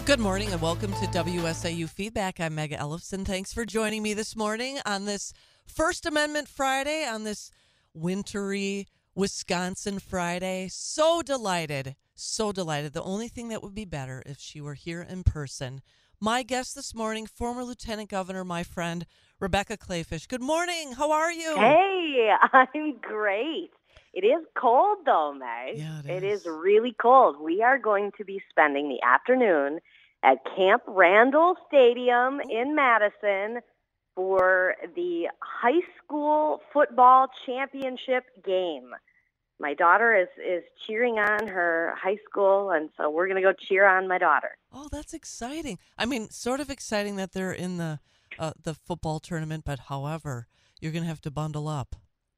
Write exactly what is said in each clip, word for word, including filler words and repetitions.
Good morning and welcome to W S A U Feedback. I'm Mega Ellefson. Thanks for joining me this morning on this First Amendment Friday, on this wintry Wisconsin Friday. So delighted, so delighted. The only thing that would be better if she were here in person. My guest this morning, former Lieutenant Governor, my friend, Rebecca Kleefisch. Good morning. How are you? Hey, I'm great. It is cold though, Meg. Yeah, it It is is. really cold. We are going to be spending the afternoon at Camp Randall Stadium in Madison for the high school football championship game. My daughter is is cheering on her high school, and so we're going to go cheer on my daughter. Oh, that's exciting. I mean, sort of exciting that they're in the uh, the football tournament, but however, you're going to have to bundle up.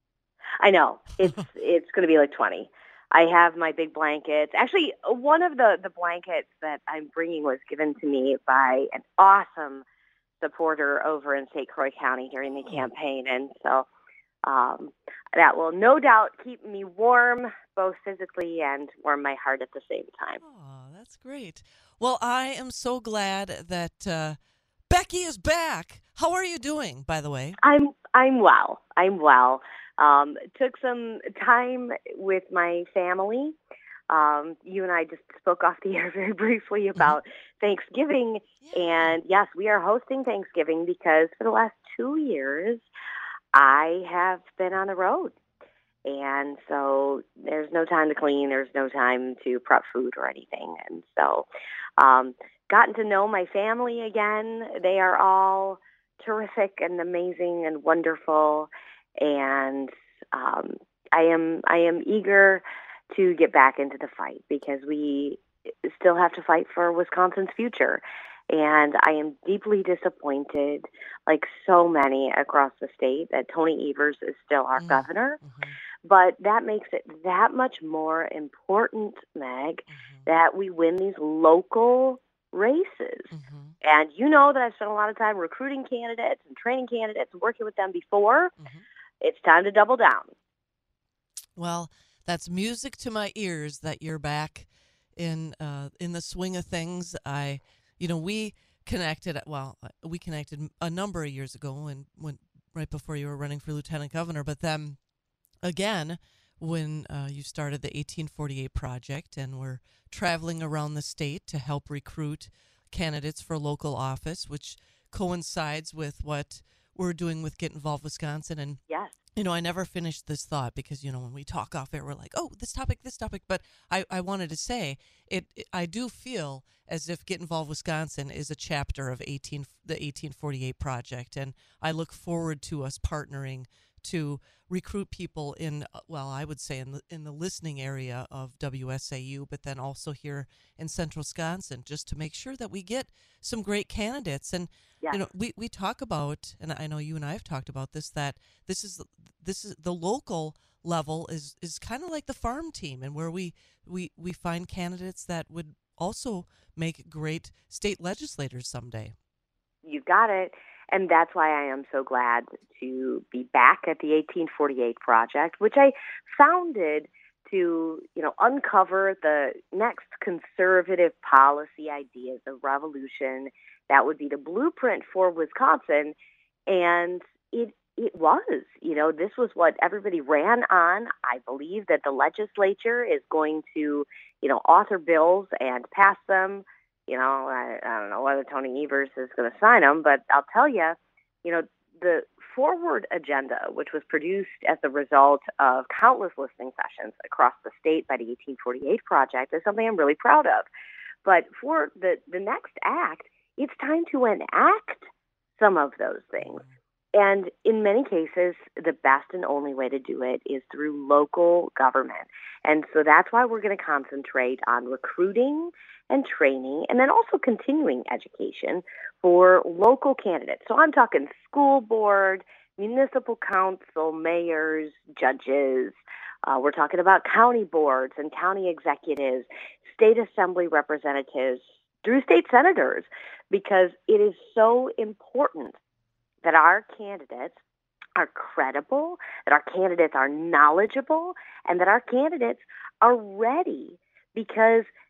I know. It's it's going to be like twenty. I have my big blankets. Actually, one of the the blankets that I'm bringing was given to me by an awesome supporter over in Saint Croix County during the Oh, campaign, and so um, that will no doubt keep me warm, both physically and warm my heart at the same time. oh, that's great. Well, I am so glad that uh, Becky is back. How are you doing, by the way? I'm I'm well. I'm well. Um, took some time with my family. Um, you and I just spoke off the air very briefly Hmm. about Thanksgiving, Yeah. and yes, we are hosting Thanksgiving because for the last two years I have been on the road, and so there's no time to clean. There's no time to prep food or anything, and so um, gotten to know my family again. They are all terrific and amazing and wonderful, and um, I am I am eager to get back into the fight because we still have to fight for Wisconsin's future. And I am deeply disappointed, like so many across the state, that Tony Evers is still our governor. Mm-hmm. But that makes it that much more important, Meg, Hmm. that we win these local races. Hmm. And you know that I've spent a lot of time recruiting candidates and training candidates and working with them before. Hmm. It's time to double down. Well, that's music to my ears that you're back in uh, in the swing of things. I, you know, we connected. Well, uh, we connected a number of years ago when when right before you were running for lieutenant governor. But then again, when uh, you started the eighteen forty-eight project, and we're traveling around the state to help recruit candidates for local office, which coincides with what we're doing with Get Involved Wisconsin. And Yes. you know, I never finished this thought because, you know, when we talk off air, we're like, oh, this topic, this topic. But I, I wanted to say it, it, I do feel as if Get Involved Wisconsin is a chapter of eighteen, the eighteen forty-eight project. And I look forward to us partnering to recruit people in, uh, well, I would say in the, in the listening area of W S A U, but then also here in central Wisconsin, just to make sure that we get some great candidates. And, you Yes. know, we, we talk about, and I know you and I have talked about this, that this is this is the local level is is kind of like the farm team, and where we we we find candidates that would also make great state legislators someday. You got it. And that's why I am so glad to be back at the eighteen forty-eight Project, which I founded to, you know, uncover the next conservative policy ideas of revolution that would be the blueprint for Wisconsin. And it it was, you know, this was what everybody ran on. I believe that the legislature is going to, you know, author bills and pass them. You know, I, I don't know whether Tony Evers is going to sign them, but I'll tell you, you know, the forward agenda, which was produced as a result of countless listening sessions across the state by the eighteen forty-eight Project, is something I'm really proud of. But for the, the next act, it's time to enact some of those things. Mhm. And in many cases, the best and only way to do it is through local government. And so that's why we're going to concentrate on recruiting and training and then also continuing education for local candidates. So I'm talking school board, municipal council, mayors, judges. Uh, we're talking about county boards and county executives, state assembly representatives, through state senators, because it is so important that our candidates are credible, that our candidates are knowledgeable, and that our candidates are ready. Because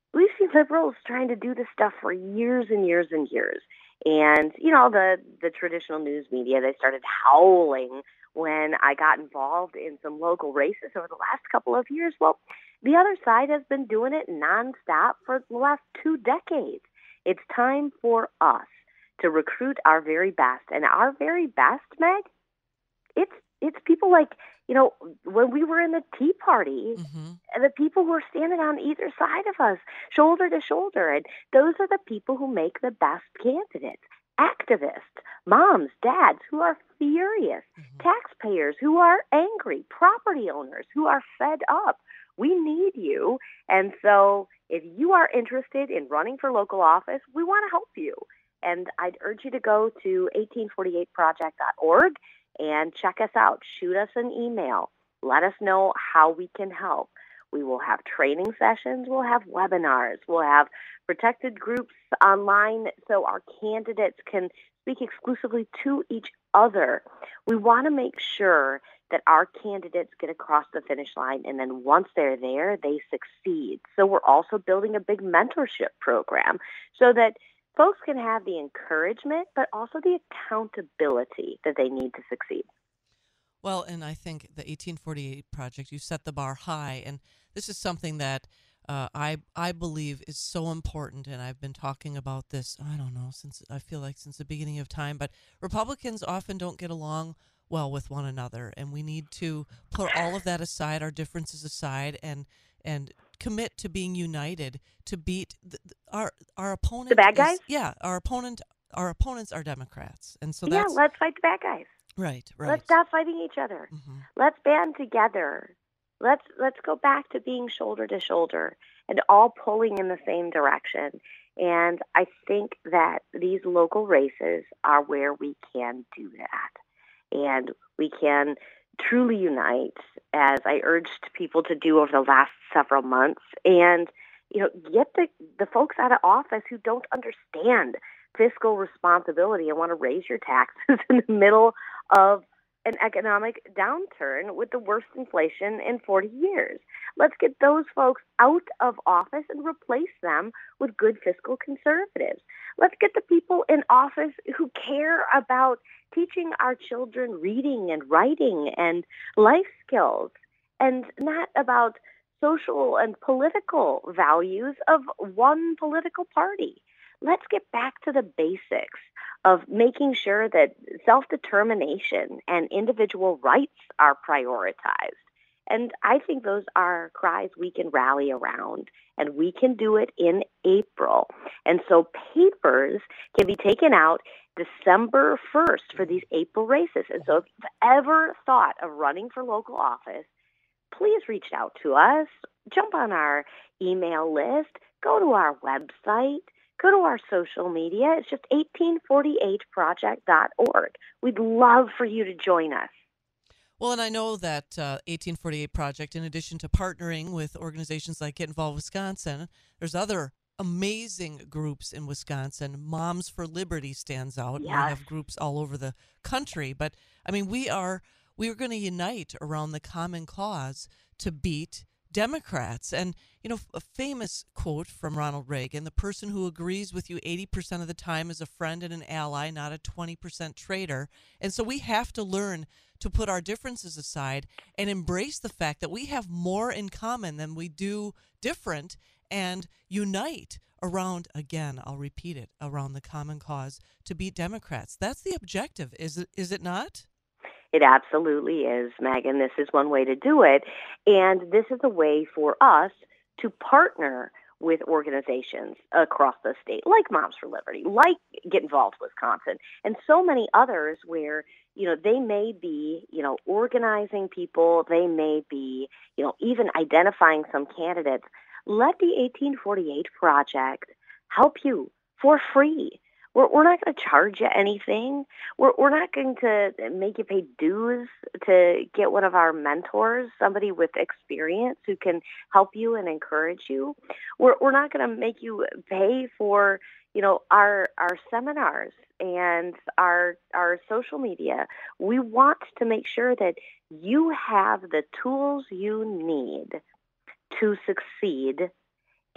we've seen liberals trying to do this stuff for years and years and years. And, you know, the, the traditional news media, they started howling when I got involved in some local races over the last couple of years. Well, the other side has been doing it nonstop for the last two decades. It's time for us to recruit our very best. And our very best, Meg, it's it's people like, you know, when we were in the Tea Party, Mm-hmm. the people who are standing on either side of us, shoulder to shoulder. And those are the people who make the best candidates. Activists, moms, dads who are furious, Mm-hmm. taxpayers who are angry, property owners who are fed up. We need you. And so if you are interested in running for local office, we want to help you. And I'd urge you to go to eighteen forty-eight project dot org and check us out. Shoot us an email. Let us know how we can help. We will have training sessions. We'll have webinars. We'll have protected groups online so our candidates can speak exclusively to each other. We want to make sure that our candidates get across the finish line, and then once they're there, they succeed. So we're also building a big mentorship program so that folks can have the encouragement, but also the accountability that they need to succeed. Well, and I think the eighteen forty-eight Project, you set the bar high, and this is something that uh, I I believe is so important, and I've been talking about this, I don't know, since I feel like since the beginning of time, but Republicans often don't get along well with one another, and we need to put all of that aside, our differences aside, and and commit to being united to beat the, the- our our opponent The bad is guys? yeah, our opponent our opponents are Democrats, and so Yeah, that's let's fight the bad guys. right, right. Let's stop fighting each other. Hmm. Let's band together. Let's let's go back to being shoulder to shoulder and all pulling in the same direction. And I think that these local races are where we can do that. And we can truly unite, as I urged people to do over the last several months, and you know, get the, the folks out of office who don't understand fiscal responsibility and want to raise your taxes in the middle of an economic downturn with the worst inflation in forty years. Let's get those folks out of office and replace them with good fiscal conservatives. Let's get the people in office who care about teaching our children reading and writing and life skills, and not about social and political values of one political party. Let's get back to the basics of making sure that self-determination and individual rights are prioritized. And I think those are cries we can rally around, and we can do it in April. And so papers can be taken out December first for these April races. And so if you've ever thought of running for local office, please reach out to us, jump on our email list, go to our website, go to our social media. It's just eighteen forty-eight project dot org. We'd love for you to join us. Well, and I know that uh, eighteen forty-eight Project, in addition to partnering with organizations like Get Involved Wisconsin, there's other amazing groups in Wisconsin. Moms for Liberty stands out. Yes. We have groups all over the country, but I mean, we are we are going to unite around the common cause to beat Democrats. And, you know, a famous quote from Ronald Reagan: the person who agrees with you eighty percent of the time is a friend and an ally, not a twenty percent traitor. And so we have to learn to put our differences aside and embrace the fact that we have more in common than we do different, and unite around, again, I'll repeat it, around the common cause to beat Democrats. That's the objective, is it, is it not? It absolutely is, Megan. This is one way to do it. And this is a way for us to partner with organizations across the state, like Moms for Liberty, like Get Involved Wisconsin, and so many others where, you know, they may be, you know, organizing people, they may be, you know, even identifying some candidates. Let the eighteen forty-eight Project help you for free. We're, we're not going to charge you anything. We're, we're not going to make you pay dues to get one of our mentors, somebody with experience who can help you and encourage you. We're, we're not going to make you pay for, you know, our our seminars and our our social media. We want to make sure that you have the tools you need to succeed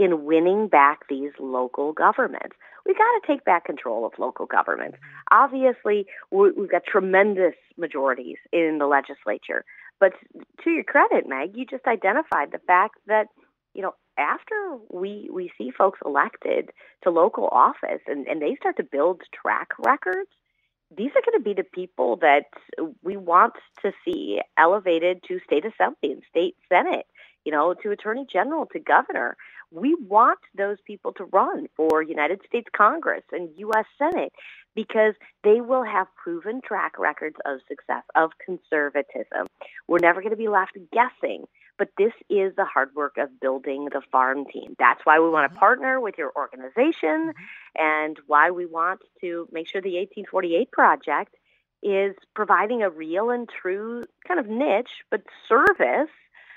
in winning back these local governments. We got to take back control of local governments. Obviously, we- we've got tremendous majorities in the legislature. But to your credit, Meg, you just identified the fact that, you know, after we we see folks elected to local office and, and they start to build track records, these are going to be the people that we want to see elevated to state assembly and state senate, you know, to attorney general, to governor. We want those people to run for United States Congress and U S Senate because they will have proven track records of success, of conservatism. We're never going to be left guessing. But this is the hard work of building the farm team. That's why we want to Mhm. partner with your organization and why we want to make sure the eighteen forty-eight Project is providing a real and true kind of niche, but service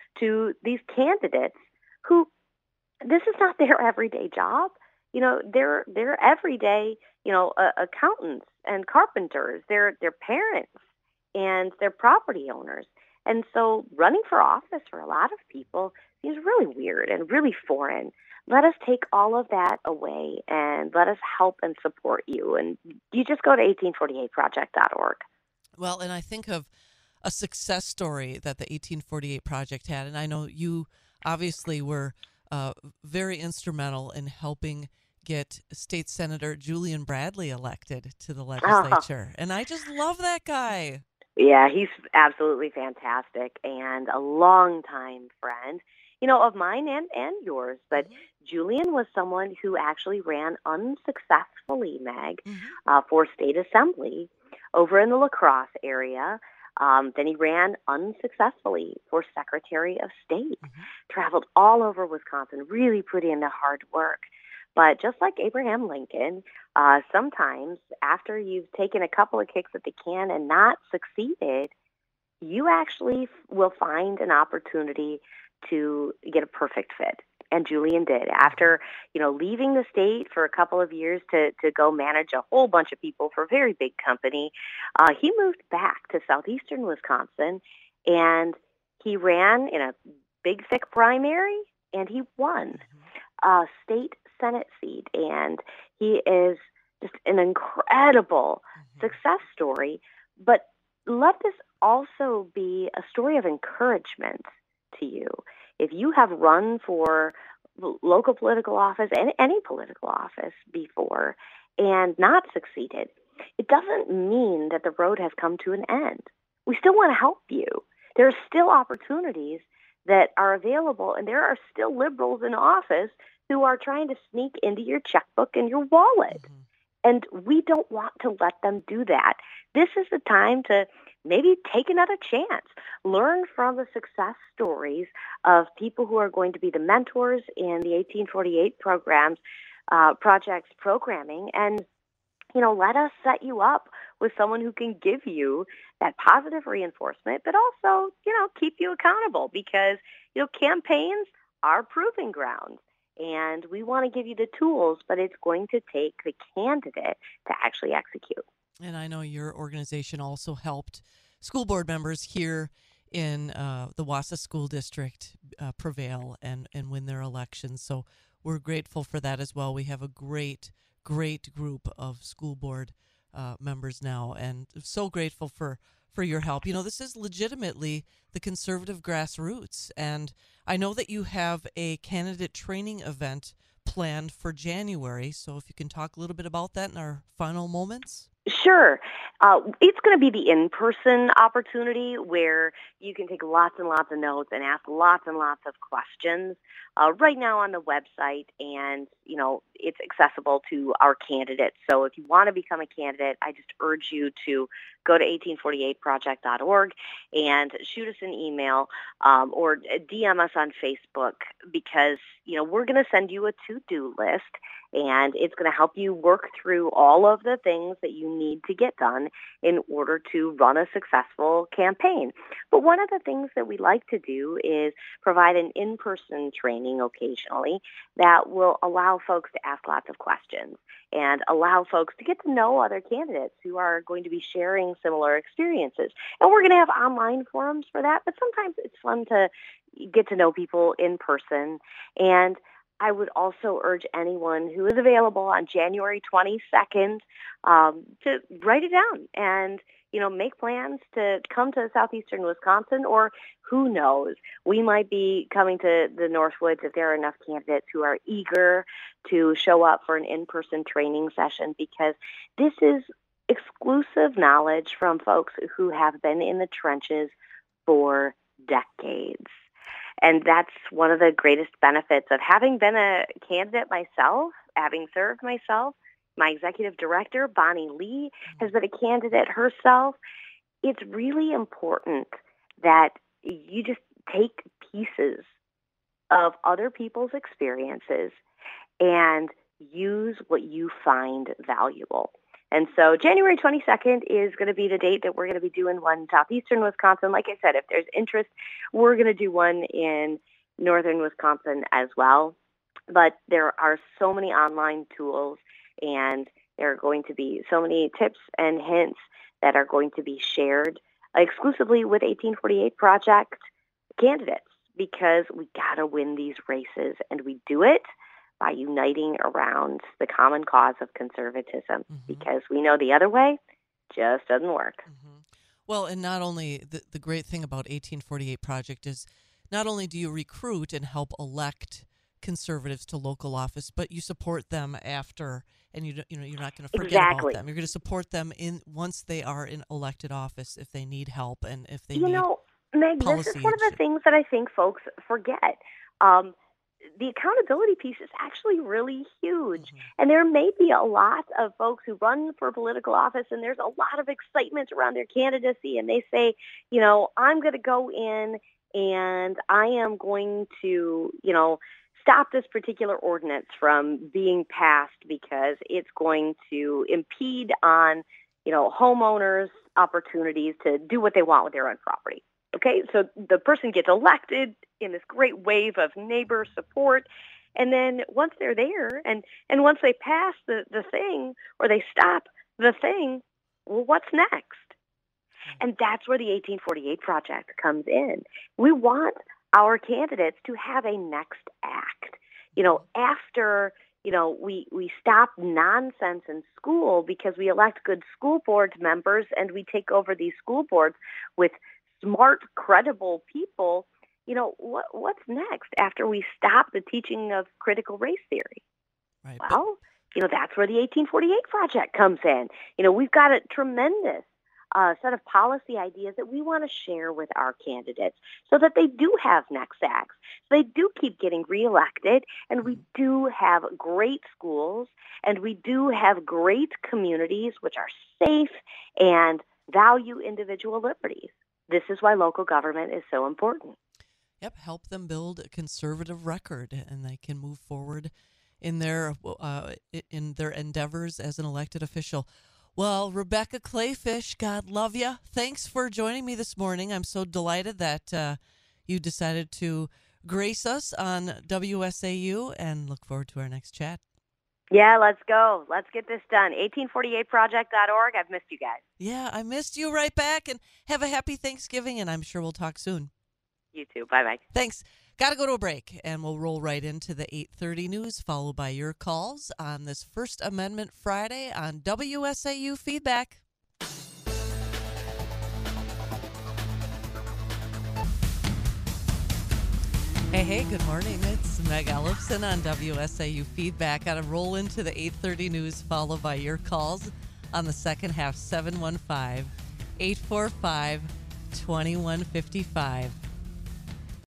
to these candidates who this is not their everyday job. You know, they're they're everyday, you know, uh, accountants and carpenters. They're they're parents and they're property owners. And so running for office for a lot of people seems really weird and really foreign. Let us take all of that away and let us help and support you. And you just go to eighteen forty-eight project dot org. Well, and I think of a success story that the eighteen forty-eight Project had, and I know you obviously were uh, very instrumental in helping get State Senator Julian Bradley elected to the legislature. And I just love that guy. Yeah, he's absolutely fantastic and a longtime friend, you know, of mine and, and yours. But Mhm. Julian was someone who actually ran unsuccessfully, Meg, Mhm. uh, for state assembly over in the La Crosse area. Um, then he ran unsuccessfully for Secretary of State, Mhm. traveled all over Wisconsin, really put in the hard work. But just like Abraham Lincoln, uh, sometimes after you've taken a couple of kicks at the can and not succeeded, you actually f- will find an opportunity to get a perfect fit. And Julian did. After, you know, leaving the state for a couple of years to, to go manage a whole bunch of people for a very big company, uh, he moved back to southeastern Wisconsin and he ran in a big, thick primary and he won a state Senate seat. And he is just an incredible Mhm. success story. But let this also be a story of encouragement to you. If you have run for l- local political office and any political office before and not succeeded, it doesn't mean that the road has come to an end. We still want to help you. There are still opportunities that are available, and there are still liberals in office who are trying to sneak into your checkbook and your wallet. Mhm. And we don't want to let them do that. This is the time to maybe take another chance. Learn from the success stories of people who are going to be the mentors in the eighteen forty-eight programs, uh, projects programming, and you know, let us set you up with someone who can give you that positive reinforcement, but also, you know, keep you accountable because, you know, campaigns are proving grounds. And we want to give you the tools, but it's going to take the candidate to actually execute. And I know your organization also helped school board members here in uh, the Wausau School District uh, prevail and, and win their elections. So we're grateful for that as well. We have a great, great group of school board uh, members now, and so grateful for, for your help. You know, this is legitimately the conservative grassroots. And I know that you have a candidate training event planned for January. So if you can talk a little bit about that in our final moments. Sure. Uh, it's going to be the in-person opportunity where you can take lots and lots of notes and ask lots and lots of questions uh, right now on the website. And, you know, it's accessible to our candidates. So if you want to become a candidate, I just urge you to go to eighteen forty-eight project dot org and shoot us an email um, or D M us on Facebook because, you know, we're going to send you a to-do list. And it's going to help you work through all of the things that you need to get done in order to run a successful campaign. But one of the things that we like to do is provide an in-person training occasionally that will allow folks to ask lots of questions and allow folks to get to know other candidates who are going to be sharing similar experiences. And we're going to have online forums for that, but sometimes it's fun to get to know people in person. And I would also urge anyone who is available on January twenty-second um, to write it down and, you know, make plans to come to southeastern Wisconsin, or who knows, we might be coming to the Northwoods if there are enough candidates who are eager to show up for an in-person training session, because this is exclusive knowledge from folks who have been in the trenches for decades. And that's one of the greatest benefits of having been a candidate myself, having served myself. My executive director, Bonnie Lee, has been a candidate herself. It's really important that you just take pieces of other people's experiences and use what you find valuable. And so January twenty-second is going to be the date that we're going to be doing one in southeastern Wisconsin. Like I said, if there's interest, we're going to do one in northern Wisconsin as well. But there are so many online tools, and there are going to be so many tips and hints that are going to be shared exclusively with eighteen forty-eight Project candidates, because we got to win these races, and we do it by uniting around the common cause of conservatism, mm-hmm. because we know the other way just doesn't work. Mm-hmm. Well, and not only the, the great thing about eighteen forty-eight Project is not only do you recruit and help elect conservatives to local office, but you support them after, and you you know you're not going to forget exactly. about them. You're going to support them in once they are in elected office if they need help and if they you need know, Meg, policy. This is one of the things that I think folks forget. Um, the accountability piece is actually really huge. Mm-hmm. And there may be a lot of folks who run for political office, and there's a lot of excitement around their candidacy, and they say, you know, I'm going to go in and I am going to, you know, stop this particular ordinance from being passed because it's going to impede on, you know, homeowners' opportunities to do what they want with their own property. Okay, so the person gets elected in this great wave of neighbor support, and then once they're there, and, and once they pass the, the thing, or they stop the thing, well, what's next? And that's where the eighteen forty-eight Project comes in. We want our candidates to have a next act. You know, after, you know, we, we stop nonsense in school because we elect good school board members and we take over these school boards with smart, credible people, you know, what what's next after we stop the teaching of critical race theory? Right. Well, you know, that's where the eighteen forty-eight Project comes in. You know, we've got a tremendous uh, set of policy ideas that we want to share with our candidates so that they do have next acts. So they do keep getting reelected, and we do have great schools, and we do have great communities which are safe and value individual liberties. This is why local government is so important. Yep, help them build a conservative record, and they can move forward in their uh, in their endeavors as an elected official. Well, Rebecca Kleefisch, God love you. Thanks for joining me this morning. I'm so delighted that uh, you decided to grace us on W S A U, and look forward to our next chat. Yeah, let's go. Let's get this done. eighteen forty-eight project dot org. I've missed you guys. Yeah, I missed you right back, and have a happy Thanksgiving, and I'm sure we'll talk soon. You too. Bye-bye. Thanks. Got to go to a break, and we'll roll right into the eight thirty news, followed by your calls on this First Amendment Friday on W S A U Feedback. Hey, hey, good morning. It's Meg Ellefson on W S A U Feedback. Got to roll into the eight thirty news, followed by your calls on the second half, seven one five, eight four five, two one five five.